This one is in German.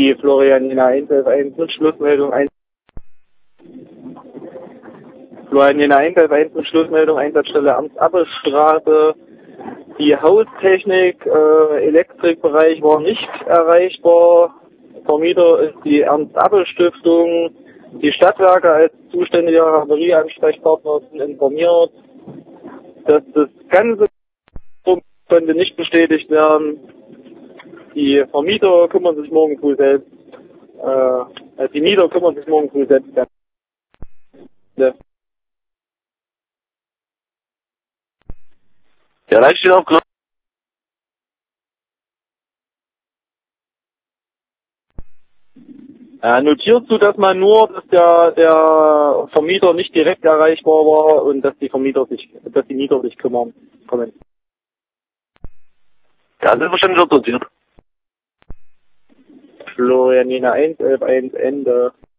Die Florian Jena 111 mit Schlussmeldung 1. Florian Jena 111 mit Schlussmeldung Einsatzstelle Amtsappelstraße. Die Haustechnik, Elektrikbereich war nicht erreichbar. Vermieter ist die Ernst-Appel-Stiftung. Die Stadtwerke als zuständiger Havarieansprechpartner sind informiert, dass das Ganze konnte nicht bestätigt werden. Die Vermieter kümmern sich morgen früh selbst. Die Mieter kümmern sich morgen früh selbst. Ja, da steht auf Grund. Notierst du das mal nur, dass der Vermieter nicht direkt erreichbar war und dass die Mieter sich kümmern. Kommen. Ja, selbstverständlich wird notiert. Florian Jena 111 Ende.